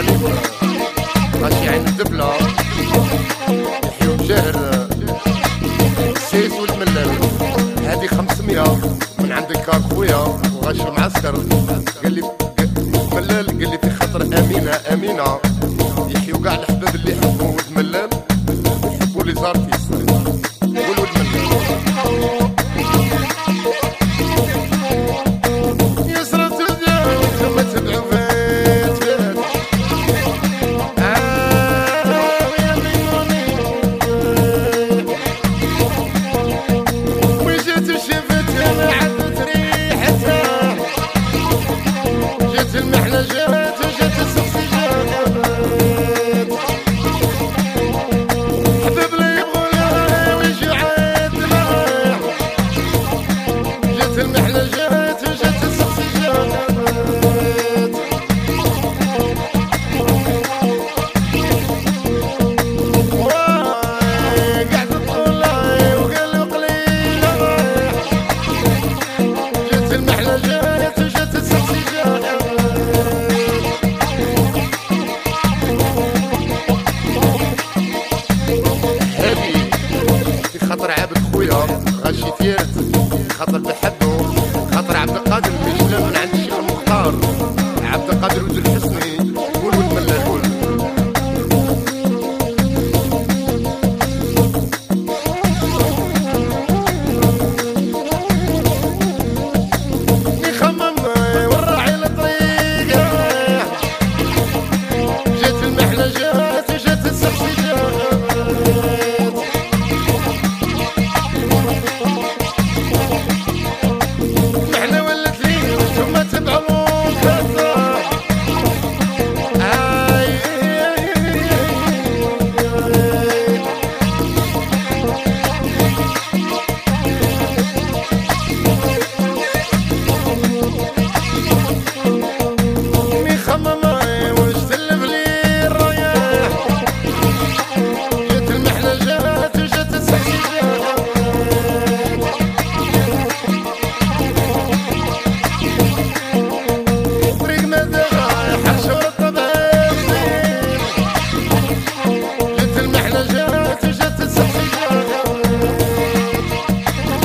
غالب ماشي عين الدبلة يحيو بجهر السيس والملل. هادي 500 من عندك كار خويا وغاش المعسكر. قال لي ملل، قال لي في خاطر امينه يحيو كاع الحباب اللي يحبوا ولد ملل يحبوا لي زارتيس ولد ملل. يسرت الدنيا ما تبعوا فات وجات شفتها ما عدت ريحتها، جات المحنه جات